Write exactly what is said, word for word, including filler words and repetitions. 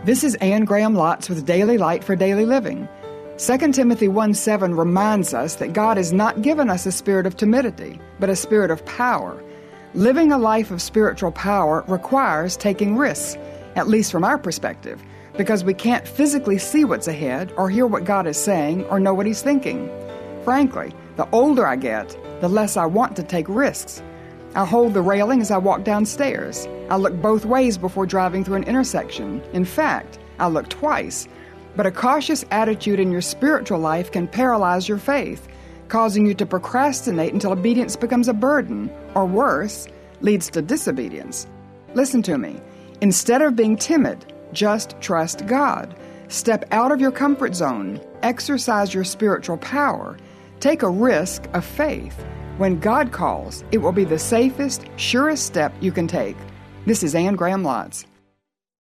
This is Anne Graham Lotz with Daily Light for Daily Living. Second Timothy one seven reminds us that God has not given us a spirit of timidity, but a spirit of power. Living a life of spiritual power requires taking risks, at least from our perspective, because we can't physically see what's ahead or hear what God is saying or know what He's thinking. Frankly, the older I get, the less I want to take risks. I hold the railing as I walk downstairs. I look both ways before driving through an intersection. In fact, I look twice. But a cautious attitude in your spiritual life can paralyze your faith, causing you to procrastinate until obedience becomes a burden, or worse, leads to disobedience. Listen to me. Instead of being timid, just trust God. Step out of your comfort zone. Exercise your spiritual power. Take a risk of faith. When God calls, it will be the safest, surest step you can take. This is Anne Graham Lotz.